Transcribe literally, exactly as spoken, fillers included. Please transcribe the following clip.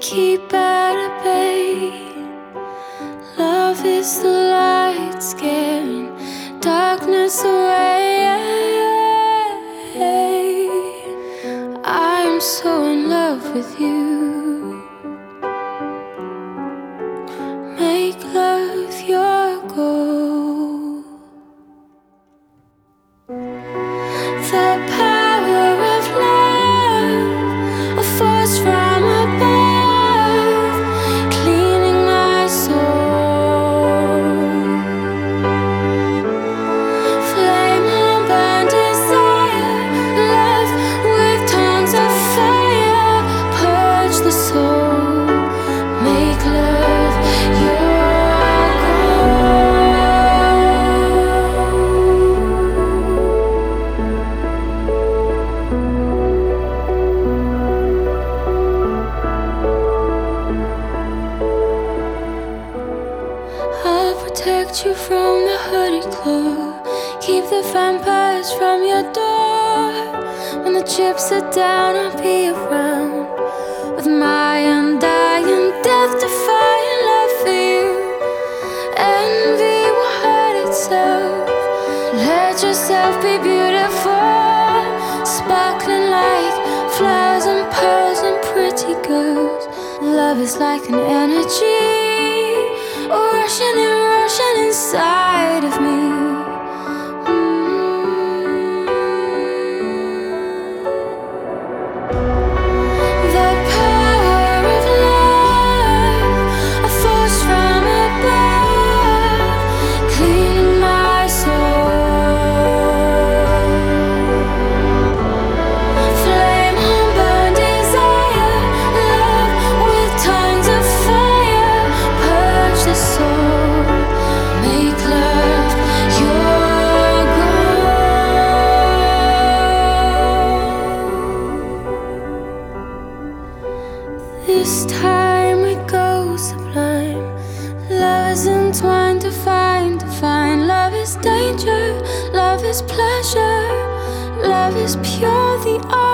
keep at bay. Love is the light scaring darkness away. I'm so in love with you. Make love your goal. The power of love, a force from above, cleaning my soul. Flame on burn desire, love with tongues of fire, purge the soul. Make love your I'll protect you from the hooded claw, keep the vampires from your door. When the chips are down, I'll be around with my undying, death-defying love for you. Envy will hurt itself. Let yourself be beautiful, sparkling like flowers and pearls and pretty girls. Love is like an energy, rushing and rushing inside of me. Mm. The power of love, a force from above, cleaning my soul. Flame on burn desire, love with tongues of fire, purge the soul. Make love your goal. This time we go sublime. Love is entwined to find, to find. Love is danger, love is pleasure, love is pure, the